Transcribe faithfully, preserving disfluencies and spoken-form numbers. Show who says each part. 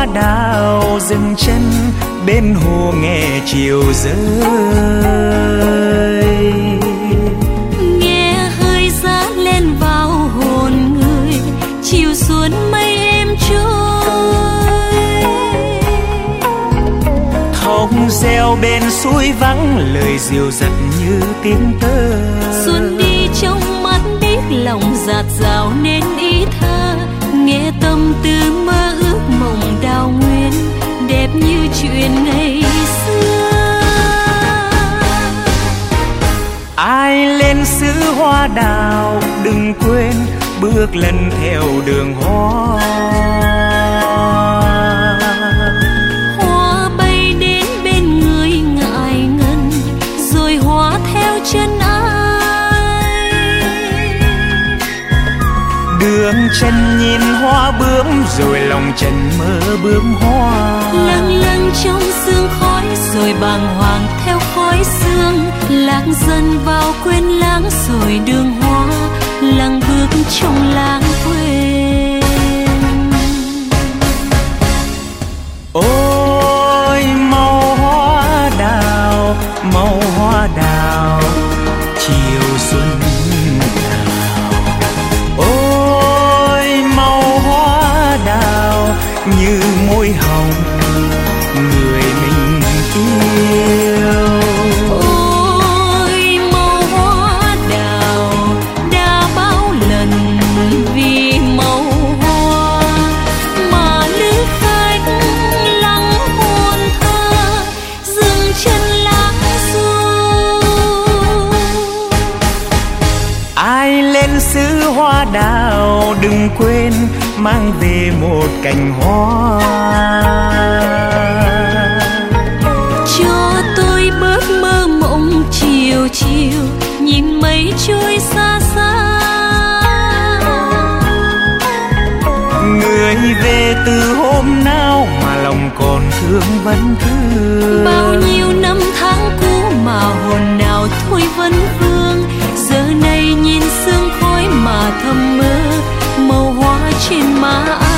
Speaker 1: hoa đào dừng chân bên hồ nghe chiều rơi.
Speaker 2: Nghe hơi giá lên vào hồn người, chiều xuống mây êm trôi.
Speaker 1: Thông reo bên suối vắng lời dịu dặt như tiếng tơ.
Speaker 2: Xuân đi trong mắt biết lòng dạt dào nên ý thơ. Nghe tâm tư mơ ước mộng đào nguyên, đẹp như chuyện ngày xưa.
Speaker 1: Ai lên xứ hoa đào đừng quên bước lần theo đường hoa.
Speaker 2: Hoa bay đến bên người ngại ngần, rồi hoa theo chân ai.
Speaker 1: Đường chân nhìn hoa bướm rồi lòng trần mơ bướm hoa.
Speaker 2: Lâng lâng trong sương khói rồi bàng hoàng theo khói sương. Lạc dần vào quên lãng rồi đường hoa, lặng bước trong lãng quên.
Speaker 1: Ôi màu hoa đào, màu hoa đào, chiều xuân đào. Ôi màu hoa đào như môi hồng người mình yêu.
Speaker 2: Ôi màu hoa đào đã bao lần vì màu hoa mà lữ khách lắng hồn thơ dừng chân lãng du.
Speaker 1: Ai lên xứ hoa đào đừng quên mang về một cành hoa.
Speaker 2: Cho tôi bớt mơ mộng chiều chiều nhìn mây trôi xa xa.
Speaker 1: Người về từ hôm nào mà lòng còn thương vẫn thương.
Speaker 2: Bao nhiêu năm tháng cũ mà hồn nào thôi vẫn vương. Giờ này nhìn sương khói mà thầm mơ màu hoa trên má.